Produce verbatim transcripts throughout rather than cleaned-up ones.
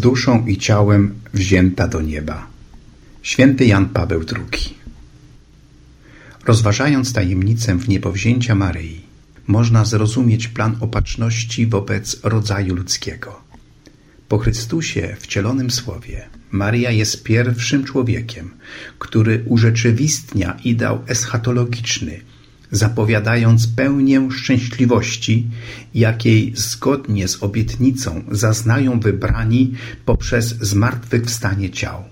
duszą i ciałem wzięta do nieba. Święty Jan Paweł drugi. Rozważając tajemnicę wniebowzięcia Maryi, można zrozumieć plan opatrzności wobec rodzaju ludzkiego. Po Chrystusie wcielonym Słowie Maryja jest pierwszym człowiekiem, który urzeczywistnia ideał eschatologiczny, zapowiadając pełnię szczęśliwości, jakiej zgodnie z obietnicą zaznają wybrani poprzez zmartwychwstanie ciał.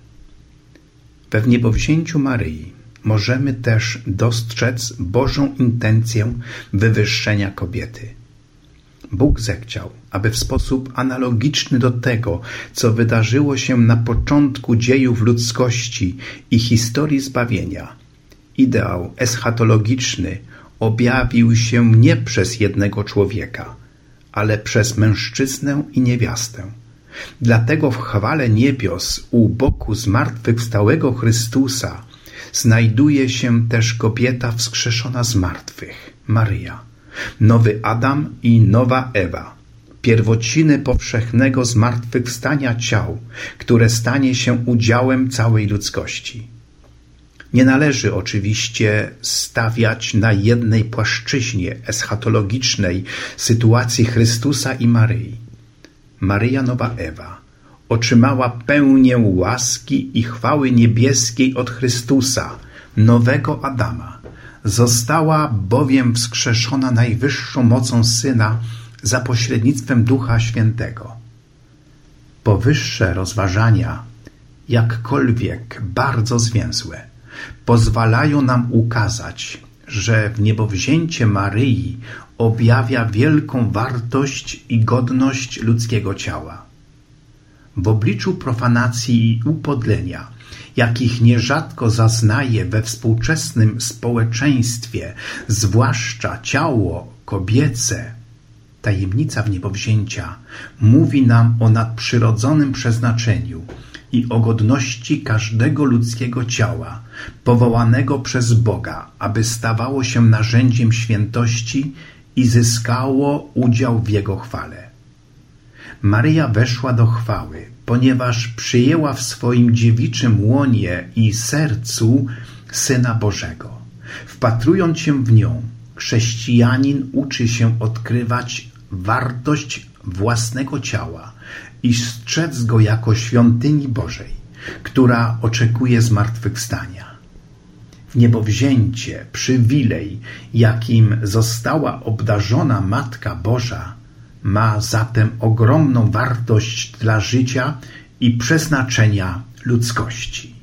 We wniebowzięciu Maryi możemy też dostrzec Bożą intencję wywyższenia kobiety. Bóg zechciał, aby w sposób analogiczny do tego, co wydarzyło się na początku dziejów ludzkości i historii zbawienia, ideał eschatologiczny objawił się nie przez jednego człowieka, ale przez mężczyznę i niewiastę. Dlatego w chwale niebios u boku zmartwychwstałego Chrystusa znajduje się też kobieta wskrzeszona z martwych, Maryja, nowy Adam i nowa Ewa, pierwociny powszechnego zmartwychwstania ciał, które stanie się udziałem całej ludzkości. Nie należy oczywiście stawiać na jednej płaszczyźnie eschatologicznej sytuacji Chrystusa i Maryi. Maryja nowa Ewa otrzymała pełnię łaski i chwały niebieskiej od Chrystusa, nowego Adama. Została bowiem wskrzeszona najwyższą mocą Syna za pośrednictwem Ducha Świętego. Powyższe rozważania, jakkolwiek bardzo zwięzłe, pozwalają nam ukazać, że wniebowzięcie Maryi objawia wielką wartość i godność ludzkiego ciała. W obliczu profanacji i upodlenia, jakich nierzadko zaznaje we współczesnym społeczeństwie, zwłaszcza ciało kobiece, tajemnica wniebowzięcia mówi nam o nadprzyrodzonym przeznaczeniu i o godności każdego ludzkiego ciała, powołanego przez Boga, aby stawało się narzędziem świętości i zyskało udział w Jego chwale. Maryja weszła do chwały, ponieważ przyjęła w swoim dziewiczym łonie i sercu Syna Bożego. Wpatrując się w nią, chrześcijanin uczy się odkrywać wartość własnego ciała i strzec go jako świątyni Bożej, która oczekuje zmartwychwstania. Wniebowzięcie, przywilej, jakim została obdarzona Matka Boża, ma zatem ogromną wartość dla życia i przeznaczenia ludzkości.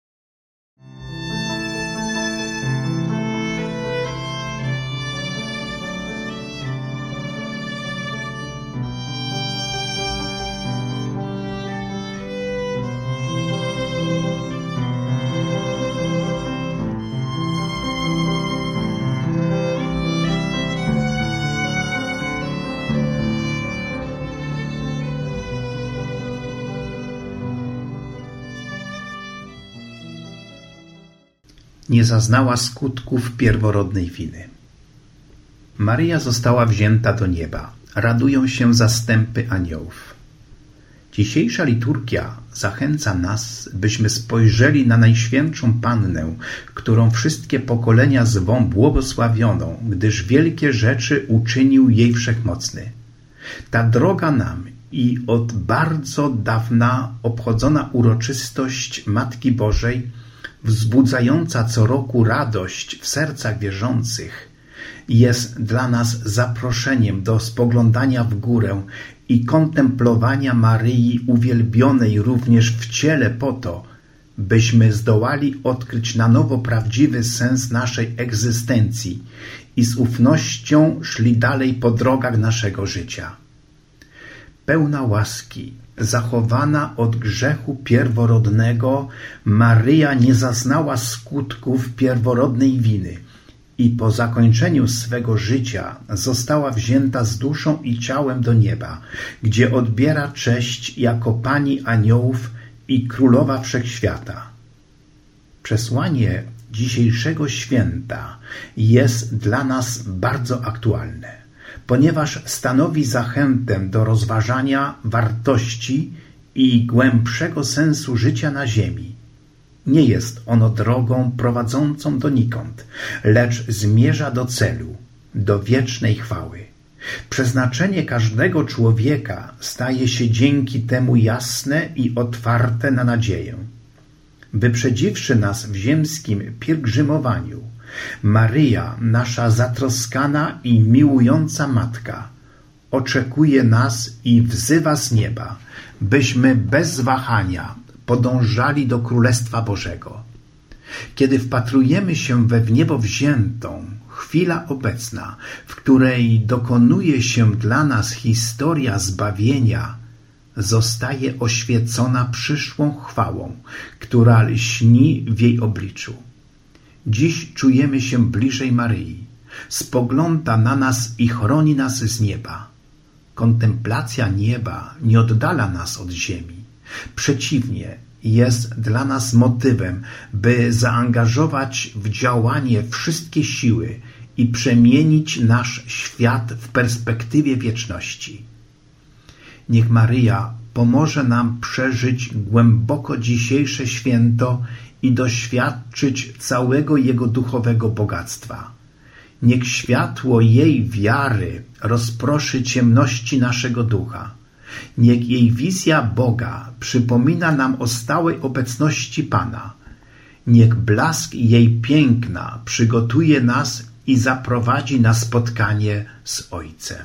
Nie zaznała skutków pierworodnej winy. Maryja została wzięta do nieba. Radują się zastępy aniołów. Dzisiejsza liturgia zachęca nas, byśmy spojrzeli na Najświętszą Pannę, którą wszystkie pokolenia zwą błogosławioną, gdyż wielkie rzeczy uczynił jej Wszechmocny. Ta droga nam i od bardzo dawna obchodzona uroczystość Matki Bożej, wzbudzająca co roku radość w sercach wierzących, jest dla nas zaproszeniem do spoglądania w górę i kontemplowania Maryi uwielbionej również w ciele po to, byśmy zdołali odkryć na nowo prawdziwy sens naszej egzystencji i z ufnością szli dalej po drogach naszego życia. Pełna łaski, zachowana od grzechu pierworodnego, Maryja nie zaznała skutków pierworodnej winy i po zakończeniu swego życia została wzięta z duszą i ciałem do nieba, gdzie odbiera cześć jako Pani aniołów i Królowa Wszechświata. Przesłanie dzisiejszego święta jest dla nas bardzo aktualne, ponieważ stanowi zachętę do rozważania wartości i głębszego sensu życia na ziemi. Nie jest ono drogą prowadzącą donikąd, lecz zmierza do celu, do wiecznej chwały. Przeznaczenie każdego człowieka staje się dzięki temu jasne i otwarte na nadzieję. Wyprzedziwszy nas w ziemskim pielgrzymowaniu, Maryja, nasza zatroskana i miłująca Matka, oczekuje nas i wzywa z nieba, byśmy bez wahania podążali do Królestwa Bożego. Kiedy wpatrujemy się we w niebo wziętą, chwila obecna, w której dokonuje się dla nas historia zbawienia, zostaje oświecona przyszłą chwałą, która lśni w jej obliczu. Dziś czujemy się bliżej Maryi. Spogląda na nas i chroni nas z nieba. Kontemplacja nieba nie oddala nas od ziemi. Przeciwnie, jest dla nas motywem, by zaangażować w działanie wszystkie siły i przemienić nasz świat w perspektywie wieczności. Niech Maryja pomoże nam przeżyć głęboko dzisiejsze święto i doświadczyć całego jego duchowego bogactwa. Niech światło jej wiary rozproszy ciemności naszego ducha. Niech jej wizja Boga przypomina nam o stałej obecności Pana. Niech blask jej piękna przygotuje nas i zaprowadzi na spotkanie z Ojcem.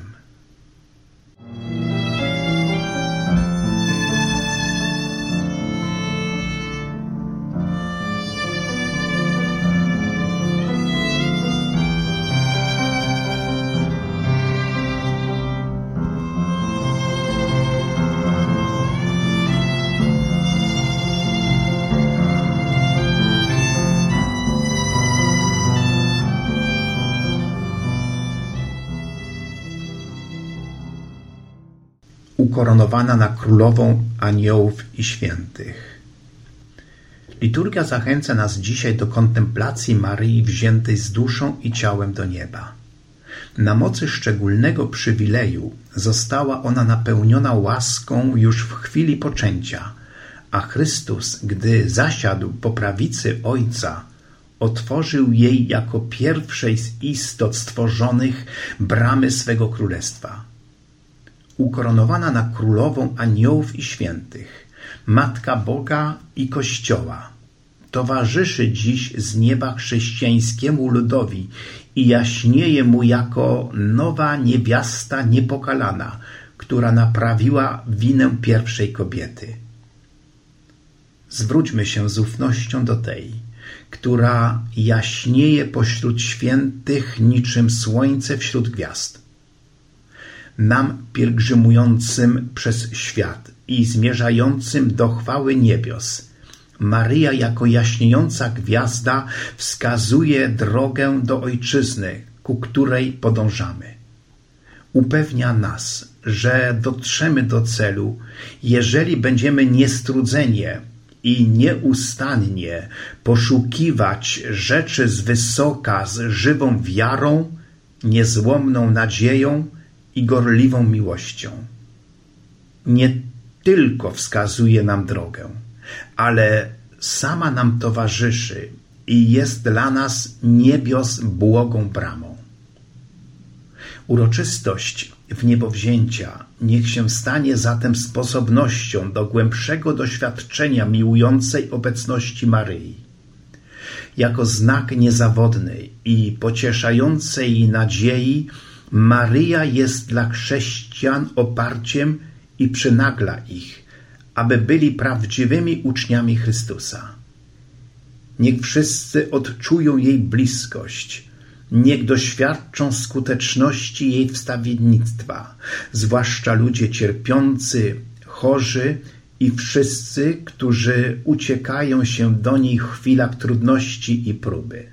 Ukoronowana na królową aniołów i świętych. Liturgia zachęca nas dzisiaj do kontemplacji Maryi wziętej z duszą i ciałem do nieba. Na mocy szczególnego przywileju została ona napełniona łaską już w chwili poczęcia, a Chrystus, gdy zasiadł po prawicy Ojca, otworzył jej jako pierwszej z istot stworzonych bramy swego królestwa. Ukoronowana na królową aniołów i świętych, Matka Boga i Kościoła, towarzyszy dziś z nieba chrześcijańskiemu ludowi i jaśnieje mu jako nowa niewiasta niepokalana, która naprawiła winę pierwszej kobiety. Zwróćmy się z ufnością do tej, która jaśnieje pośród świętych niczym słońce wśród gwiazd. Nam pielgrzymującym przez świat i zmierzającym do chwały niebios, Maryja jako jaśniejąca gwiazda wskazuje drogę do Ojczyzny, ku której podążamy. Upewnia nas, że dotrzemy do celu, jeżeli będziemy niestrudzenie i nieustannie poszukiwać rzeczy z wysoka z żywą wiarą, niezłomną nadzieją i gorliwą miłością. Nie tylko wskazuje nam drogę, ale sama nam towarzyszy i jest dla nas niebios błogą bramą. Uroczystość wniebowzięcia niech się stanie zatem sposobnością do głębszego doświadczenia miłującej obecności Maryi. Jako znak niezawodnej i pocieszającej nadziei Maryja jest dla chrześcijan oparciem i przynagla ich, aby byli prawdziwymi uczniami Chrystusa. Niech wszyscy odczują jej bliskość, niech doświadczą skuteczności jej wstawiennictwa, zwłaszcza ludzie cierpiący, chorzy i wszyscy, którzy uciekają się do niej w chwilach trudności i próby.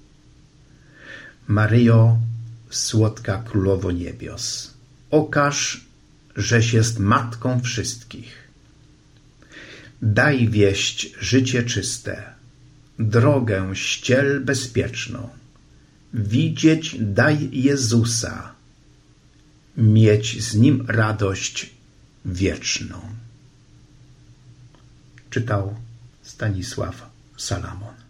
Maryjo, słodka Królowo Niebios, okaż, żeś jest Matką wszystkich. Daj wieść życie czyste, drogę ściel bezpieczną, widzieć daj Jezusa, mieć z Nim radość wieczną. Czytał Stanisław Salamon.